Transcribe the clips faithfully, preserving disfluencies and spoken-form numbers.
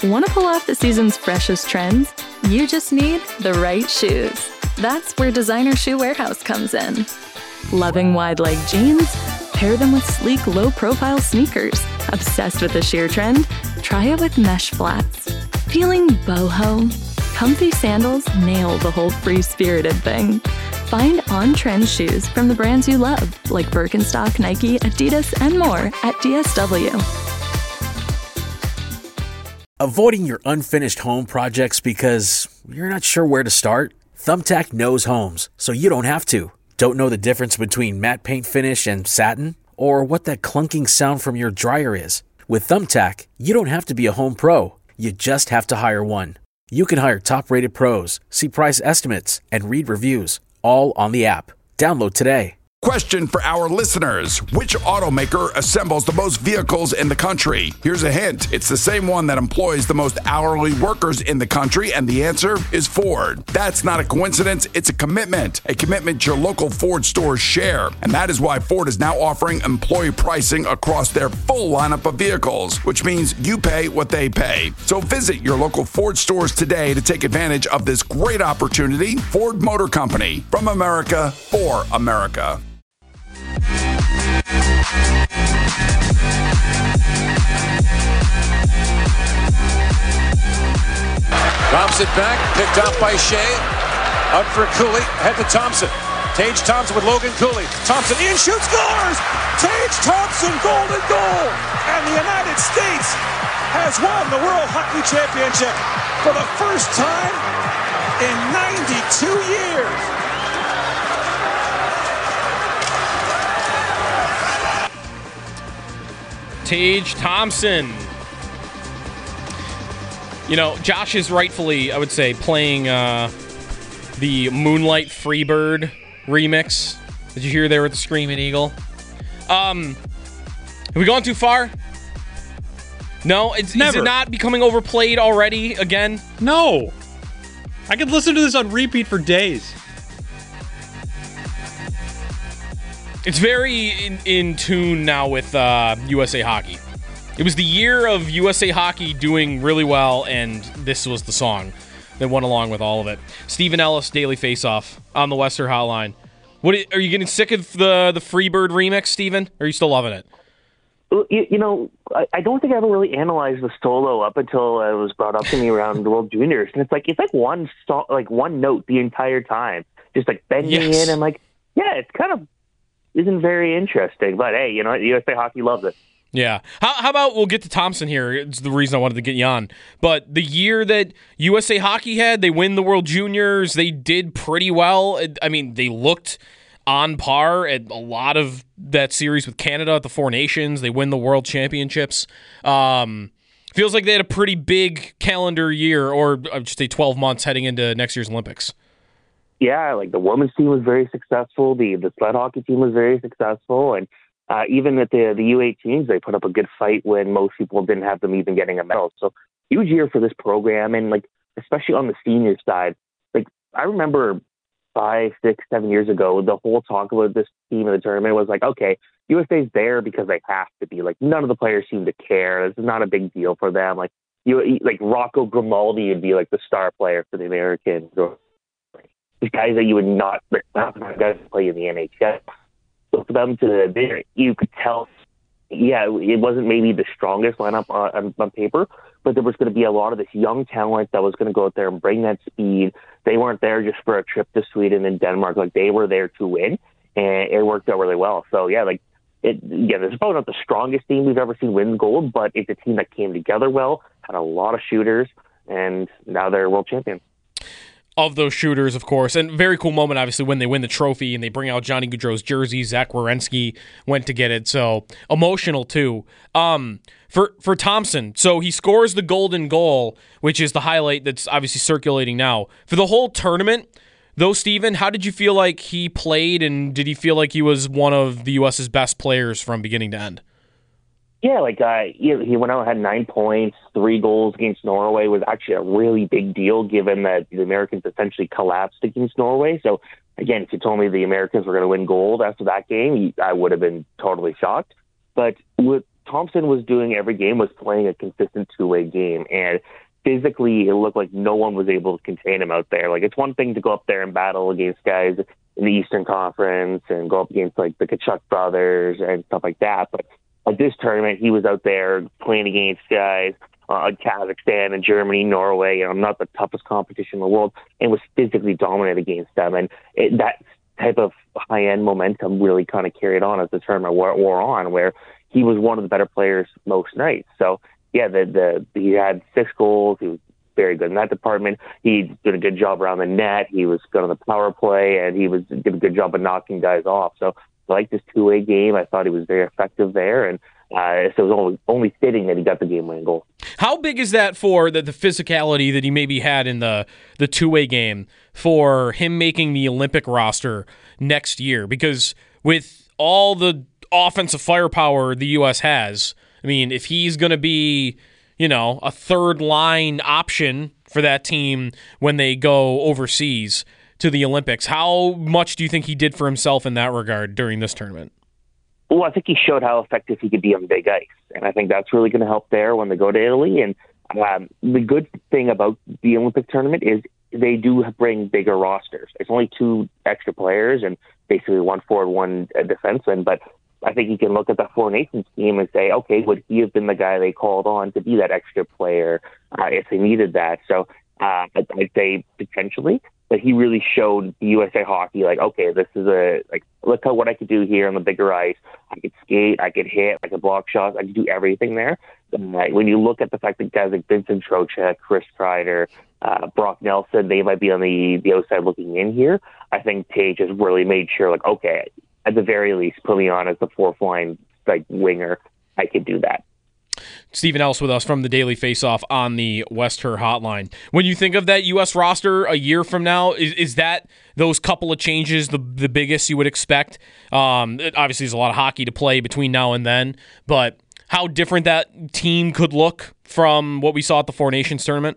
Want to pull off the season's freshest trends? You just need the right shoes. That's where Designer Shoe Warehouse comes in. Loving wide-leg jeans? Pair them with sleek, low-profile sneakers. Obsessed with the sheer trend? Try it with mesh flats. Feeling boho? Comfy sandals nail the whole free-spirited thing. Find on-trend shoes from the brands you love, like Birkenstock, Nike, Adidas, and more at D S W. Avoiding your unfinished home projects because you're not sure where to start? Thumbtack knows homes, so you don't have to. Don't know the difference between matte paint finish and satin? Or what that clunking sound from your dryer is? With Thumbtack, you don't have to be a home pro. You just have to hire one. You can hire top-rated pros, see price estimates, and read reviews, all on the app. Download today. Question for our listeners. Which automaker assembles the most vehicles in the country? Here's a hint. It's the same one that employs the most hourly workers in the country, and the answer is Ford. That's not a coincidence. It's a commitment. A commitment your local Ford stores share. And that is why Ford is now offering employee pricing across their full lineup of vehicles, which means you pay what they pay. So visit your local Ford stores today to take advantage of this great opportunity. Ford Motor Company. From America, for America. Thompson back, picked up by Shea. Up for Cooley, head to Thompson. Tage Thompson with Logan Cooley. Thompson in, shoots, scores! Tage Thompson, golden goal! And the United States has won the World Hockey Championship for the first time in ninety-two years. Tage Thompson. You know, Josh is rightfully, I would say, playing uh, the Moonlight Freebird remix. Did you hear there with the Screaming Eagle? Um, have we gone too far? No? It's, is it not becoming overplayed already again? No. I could listen to this on repeat for days. It's very in, in tune now with uh, U S A Hockey. It was the year of U S A Hockey doing really well, and this was the song that went along with all of it. Stephen Ellis, Daily Faceoff on the Western Hotline. What are you getting sick of the the Freebird remix, Stephen? Or are you still loving it? You, you know, I, I don't think I ever really analyzed the solo up until it was brought up to me around the World Juniors, and it's like it's like one so, like one note the entire time, just like bending yes. in. And like, yeah, it's kind of isn't very interesting, but hey, you know, U S A Hockey loves it. Yeah. How, how about we'll get to Thompson here. It's the reason I wanted to get you on. But the year that U S A Hockey had, they win the World Juniors. They did pretty well. I mean, they looked on par at a lot of that series with Canada at the Four Nations. They win the World Championships. Um, feels like they had a pretty big calendar year, or I should say twelve months heading into next year's Olympics. Yeah, like the women's team was very successful. The the sled hockey team was very successful. And uh, even at the the U eighteens, they put up a good fight when most people didn't have them even getting a medal. So huge year for this program. And like, especially on the senior side, like I remember five, six, seven years ago, the whole talk about this team in the tournament was like, okay, U S A's there because they have to be. Like none of the players seem to care. This is not a big deal for them. Like you, like Rocco Grimaldi would be like the star player for the Americans. Or these guys that you would not, not guys play in the N H L. So for them to, there, you could tell, yeah, it wasn't maybe the strongest lineup on, on paper, but there was going to be a lot of this young talent that was going to go out there and bring that speed. They weren't there just for a trip to Sweden and Denmark. Like they were there to win, and it worked out really well. So yeah, like it, yeah, this is probably not the strongest team we've ever seen win gold, but it's a team that came together well, had a lot of shooters, and now they're world champions. Of those shooters, of course. And very cool moment, obviously, when they win the trophy and they bring out Johnny Gaudreau's jersey. Zach Werenski went to get it. So emotional, too. Um, for, for Thompson, so he scores the golden goal, which is the highlight that's obviously circulating now. For the whole tournament, though, Steven, how did you feel like he played, and did he feel like he was one of the U S's best players from beginning to end? Yeah, like uh, he, he went out, had nine points, three goals against Norway. Was actually a really big deal given that the Americans essentially collapsed against Norway. So again, if you told me the Americans were going to win gold after that game, I would have been totally shocked. But with Thompson was doing every game was playing a consistent two-way game, and physically it looked like no one was able to contain him out there. Like, it's one thing to go up there and battle against guys in the Eastern Conference and go up against like the Kachuk brothers and stuff like that, but at this tournament he was out there playing against guys uh, Kazakhstan and Germany, Norway, you know, not the toughest competition in the world, and was physically dominant against them. And it, that type of high-end momentum really kind of carried on as the tournament wore, wore on, where he was one of the better players most nights. So, yeah, the, the he had six goals. He was very good in that department. He did a good job around the net. He was good on the power play, and he was did a good job of knocking guys off. So I like this two-way game. I thought he was very effective there, and uh, so it was only, only fitting that he got the game-winning goal. How big is that for the, the physicality that he maybe had in the, the two-way game for him making the Olympic roster next year? Because with all the offensive firepower the U S has, I mean, if he's going to be, you know, a third-line option for that team when they go overseas to the Olympics, how much do you think he did for himself in that regard during this tournament? Well, I think he showed how effective he could be on big ice, and I think that's really going to help there when they go to Italy. And um, the good thing about the Olympic tournament is they do bring bigger rosters. It's only two extra players and basically one forward, one defenseman, but I think you can look at the Four Nations team and say, okay, would he have been the guy they called on to be that extra player uh, if they needed that? So uh, I'd, I'd say potentially, but he really showed U S A Hockey, like, okay, this is a, like, look at what I could do here on the bigger ice. I could skate, I could hit, I could block shots, I could do everything there. Uh, when you look at the fact that guys like Vincent Trocheck, Chris Kreider, uh, Brock Nelson, they might be on the, the outside looking in here, I think Tage has really made sure, like, okay, at the very least, put me on as the fourth line like winger. I could do that. Stephen Ellis with us from the Daily Faceoff on the West Her Hotline. When you think of that U S roster a year from now, is, is that those couple of changes the the biggest you would expect? Um, it, obviously, there's a lot of hockey to play between now and then, but how different that team could look from what we saw at the Four Nations tournament?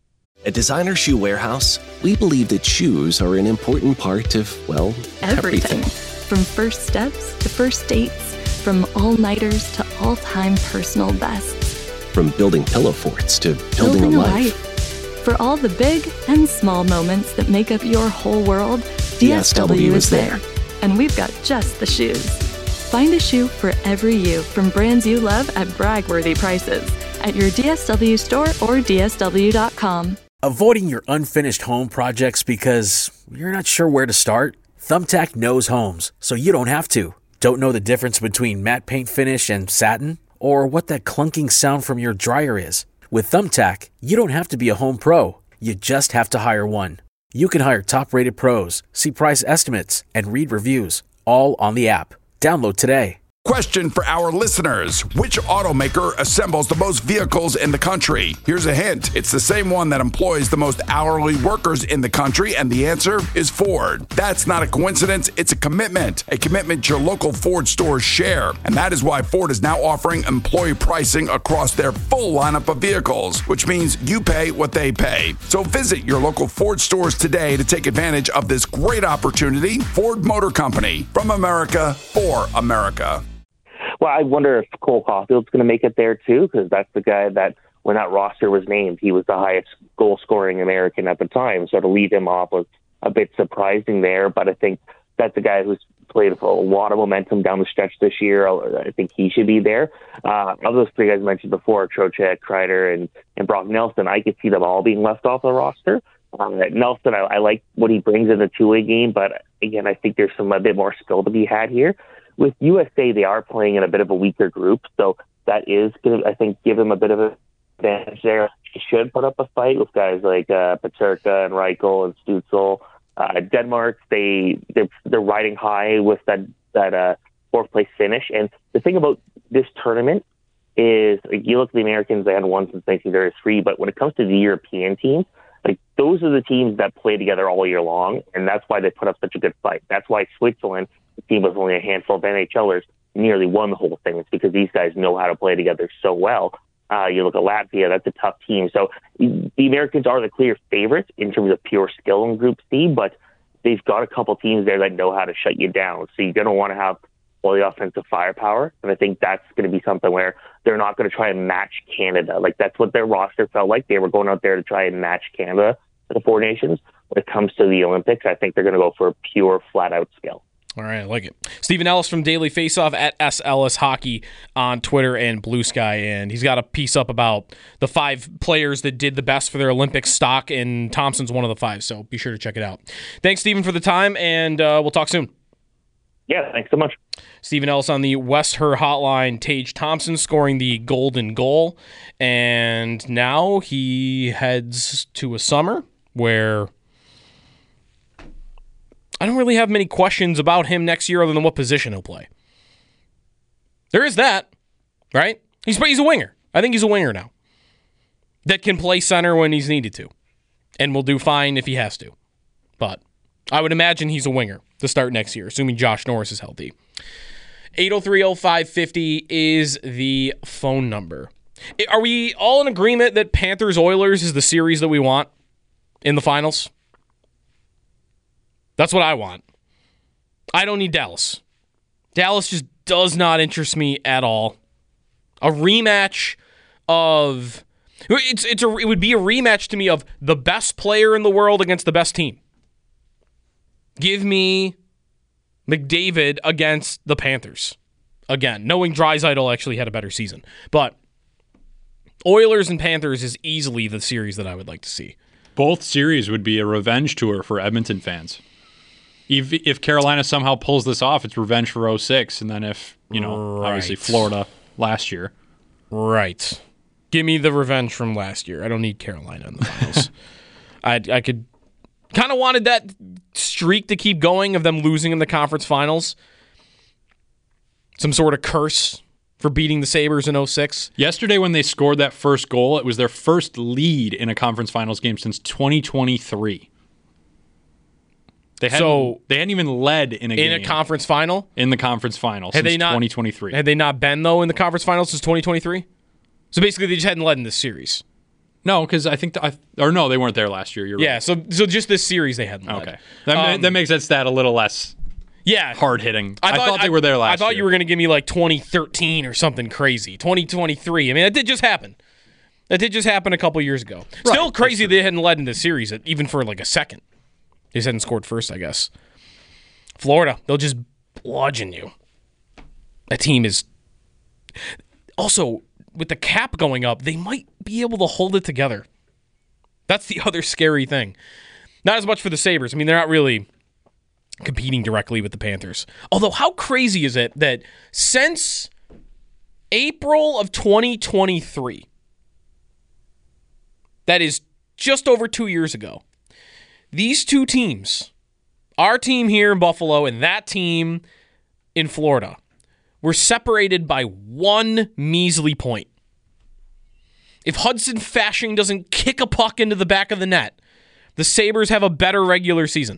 At Designer Shoe Warehouse, we believe that shoes are an important part of, well, everything. Everything. From first steps to first dates, from all-nighters to all-time personal bests. From building pillow forts to building, Building a a life. life. For all the big and small moments that make up your whole world, D S W is there. And we've got just the shoes. Find a shoe for every you from brands you love at brag-worthy prices at your D S W store or D S W dot com. Avoiding your unfinished home projects because you're not sure where to start? Thumbtack knows homes, so you don't have to. Don't know the difference between matte paint finish and satin? Or what that clunking sound from your dryer is? With Thumbtack, you don't have to be a home pro. You just have to hire one. You can hire top-rated pros, see price estimates, and read reviews, all on the app. Download today. Question for our listeners. Which automaker assembles the most vehicles in the country? Here's a hint. It's the same one that employs the most hourly workers in the country, and the answer is Ford. That's not a coincidence. It's a commitment. A commitment your local Ford stores share. And that is why Ford is now offering employee pricing across their full lineup of vehicles, which means you pay what they pay. So visit your local Ford stores today to take advantage of this great opportunity. Ford Motor Company. From America, for America. Well, I wonder if Cole Caulfield's going to make it there too, because that's the guy that when that roster was named, he was the highest goal-scoring American at the time. So to lead him off was a bit surprising there, but I think that's a guy who's played a lot of momentum down the stretch this year. I think he should be there. Uh, of those three guys mentioned before, Trocheck, Kreider, and, and Brock Nelson, I could see them all being left off the roster. Uh, Nelson, I, I like what he brings in the two-way game, but again, I think there's some a bit more skill to be had here. With U S A, they are playing in a bit of a weaker group, so that is going to, I think, give them a bit of an advantage there. They should put up a fight with guys like uh, Peterka and Reichel and Stützle. Uh, Denmark, they they're, they're riding high with that that uh, fourth place finish. And the thing about this tournament is, like, you look at the Americans; they hadn't won since nineteen thirty-three. But when it comes to the European teams, like, those are the teams that play together all year long, and that's why they put up such a good fight. That's why Switzerland, the team with only a handful of N H Lers, nearly won the whole thing. It's because these guys know how to play together so well. Uh, you look at Latvia, that's a tough team. So the Americans are the clear favorites in terms of pure skill in Group C, but they've got a couple teams there that know how to shut you down. So you're going to want to have or the offensive firepower. And I think that's going to be something where they're not going to try and match Canada. Like, that's what their roster felt like. They were going out there to try and match Canada, the Four Nations. When it comes to the Olympics, I think they're going to go for a pure, flat-out skill. All right, I like it. Stephen Ellis from Daily Faceoff at S Ellis Hockey on Twitter and Blue Sky, and he's got a piece up about the five players that did the best for their Olympic stock, and Thompson's one of the five, so be sure to check it out. Thanks, Stephen, for the time, and uh, we'll talk soon. Yeah, thanks so much. Stephen Ellis on the West Her Hotline. Tage Thompson scoring the golden goal, and now he heads to a summer where I don't really have many questions about him next year other than what position he'll play. There is that, right? He's he's a winger. I think he's a winger now that can play center when he's needed to and will do fine if he has to. But I would imagine he's a winger to start next year, assuming Josh Norris is healthy. eight oh three oh five fifty is the phone number. Are we all in agreement that Panthers-Oilers is the series that we want in the finals? That's what I want. I don't need Dallas. Dallas just does not interest me at all. A rematch of it's it's a it would be a rematch to me of the best player in the world against the best team. Give me McDavid against the Panthers. Again, knowing Draisaitl actually had a better season. But Oilers and Panthers is easily the series that I would like to see. Both series would be a revenge tour for Edmonton fans. If, if Carolina somehow pulls this off, it's revenge for oh six, and then if, you know, right. obviously Florida last year. Right. Give me the revenge from last year. I don't need Carolina in the finals. I I could kind of wanted that streak to keep going of them losing in the conference finals. Some sort of curse for beating the Sabres in oh six. Yesterday when they scored that first goal, it was their first lead in a conference finals game since twenty twenty-three. They hadn't, so they hadn't even led in a in game. In a conference final? In the conference final had since they not, twenty twenty-three. Had they not been, though, in the conference final since twenty twenty-three? So basically they just hadn't led in this series. No, because I think, the, I, or no, they weren't there last year. You're yeah, right. so so just this series they hadn't led. Okay. That, um, that makes that stat a little less yeah, hard-hitting. I thought, I thought they I, were there last year. I thought year. you were going to give me like twenty thirteen or something crazy. twenty twenty-three. I mean, that did just happen. That did just happen a couple years ago. Right, Still crazy they hadn't led in this series, even for like a second. They just hadn't scored first, I guess. Florida, they'll just bludgeon you. That team is... Also, with the cap going up, they might be able to hold it together. That's the other scary thing. Not as much for the Sabres. I mean, they're not really competing directly with the Panthers. Although, how crazy is it that since April of twenty twenty-three, that is just over two years ago, these two teams, our team here in Buffalo and that team in Florida, were separated by one measly point. If Hudson Fasching doesn't kick a puck into the back of the net, the Sabres have a better regular season.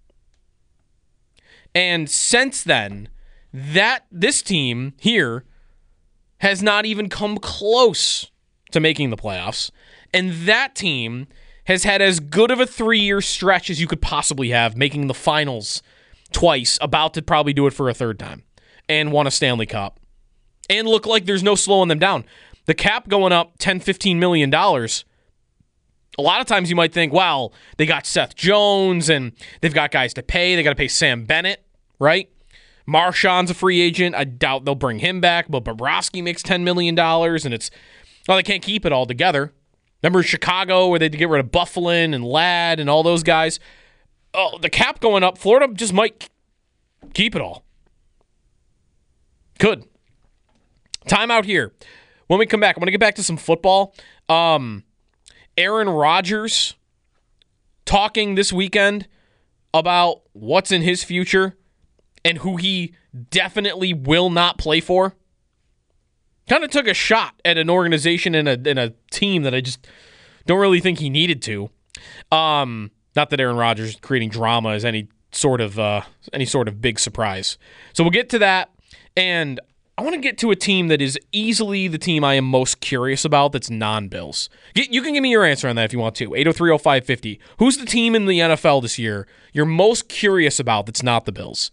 And since then, that this team here has not even come close to making the playoffs. And that team has had as good of a three-year stretch as you could possibly have, making the finals twice, about to probably do it for a third time, and won a Stanley Cup. And look like there's no slowing them down. The cap going up ten, fifteen million dollars. A lot of times you might think, wow, they got Seth Jones and they've got guys to pay. They got to pay Sam Bennett, right? Marchand's a free agent. I doubt they'll bring him back, but Bobrovsky makes ten million dollars, and it's, well, they can't keep it all together. Remember Chicago where they had to get rid of Bufflin and Ladd and all those guys? Oh, the cap going up, Florida just might keep it all. Could. Time out here. When we come back, I'm going to get back to some football. Um, Aaron Rodgers talking this weekend about what's in his future and who he definitely will not play for. Kind of took a shot at an organization and a, and a team that I just don't really think he needed to. Um, not that Aaron Rodgers creating drama is any sort of uh, any sort of big surprise. So we'll get to that, and I want to get to a team that is easily the team I am most curious about that's non-Bills. You can give me your answer on that if you want to. eight oh three oh five fifty. Who's the team in the N F L this year you're most curious about that's not the Bills?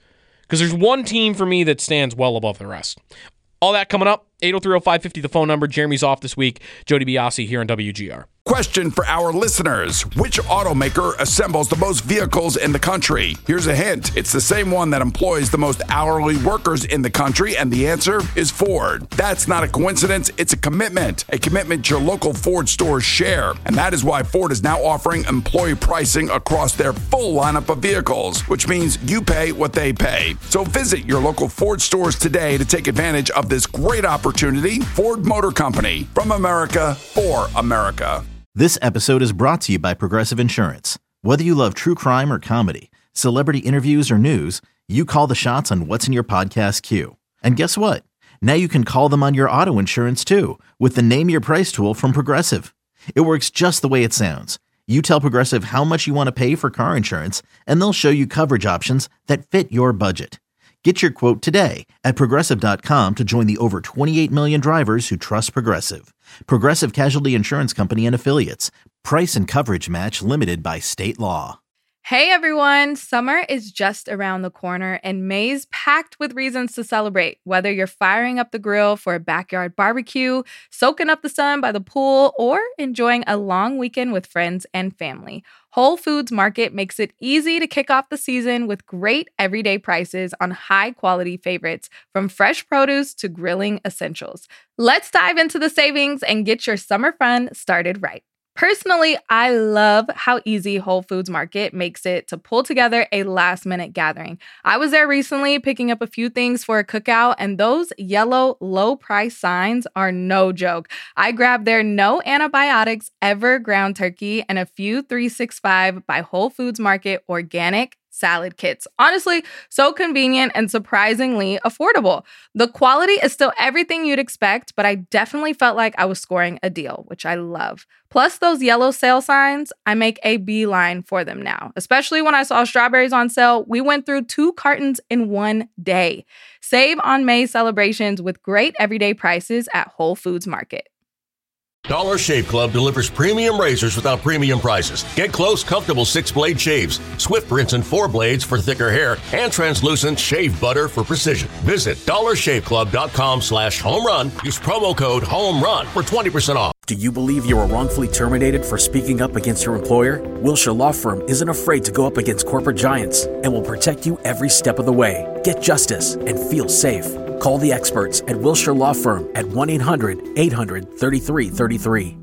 because there's one team for me that stands well above the rest. All that coming up. eight oh three oh five fifty, the phone number. Jeremy's off this week. Jody Biasi here on W G R. Question for our listeners. Which automaker assembles the most vehicles in the country? Here's a hint. It's the same one that employs the most hourly workers in the country, and the answer is Ford. That's not a coincidence. It's a commitment. A commitment your local Ford stores share. And that is why Ford is now offering employee pricing across their full lineup of vehicles, which means you pay what they pay. So visit your local Ford stores today to take advantage of this great opportunity. Ford Motor Company. From America, for America. This episode is brought to you by Progressive Insurance. Whether you love true crime or comedy, celebrity interviews or news, you call the shots on what's in your podcast queue. And guess what? Now you can call them on your auto insurance too with the Name Your Price tool from Progressive. It works just the way it sounds. You tell Progressive how much you want to pay for car insurance, and they'll show you coverage options that fit your budget. Get your quote today at Progressive dot com to join the over twenty-eight million drivers who trust Progressive. Progressive Casualty Insurance Company and Affiliates. Price and coverage match limited by state law. Hey everyone, summer is just around the corner and May's packed with reasons to celebrate. Whether you're firing up the grill for a backyard barbecue, soaking up the sun by the pool, or enjoying a long weekend with friends and family, Whole Foods Market makes it easy to kick off the season with great everyday prices on high-quality favorites, from fresh produce to grilling essentials. Let's dive into the savings and get your summer fun started right. Personally, I love how easy Whole Foods Market makes it to pull together a last-minute gathering. I was there recently picking up a few things for a cookout, and those yellow low-price signs are no joke. I grabbed their no antibiotics ever ground turkey and a few three sixty-five by Whole Foods Market organic salad kits. Honestly, so convenient and surprisingly affordable. The quality is still everything you'd expect, but I definitely felt like I was scoring a deal, which I love. Plus those yellow sale signs, I make a beeline for them now. Especially when I saw strawberries on sale, we went through two cartons in one day. Save on May celebrations with great everyday prices at Whole Foods Market. Dollar Shave Club delivers premium razors without premium prices. Get close, comfortable six-blade shaves, swift rinse and four blades for thicker hair, and translucent shave butter for precision. Visit dollar shave club dot com slash home run. Use promo code HOMERUN for twenty percent off. Do you believe you were wrongfully terminated for speaking up against your employer? Wilshire Law Firm isn't afraid to go up against corporate giants and will protect you every step of the way. Get justice and feel safe. Call the experts at Wilshire Law Firm at one eight hundred eight hundred thirty-three thirty-three.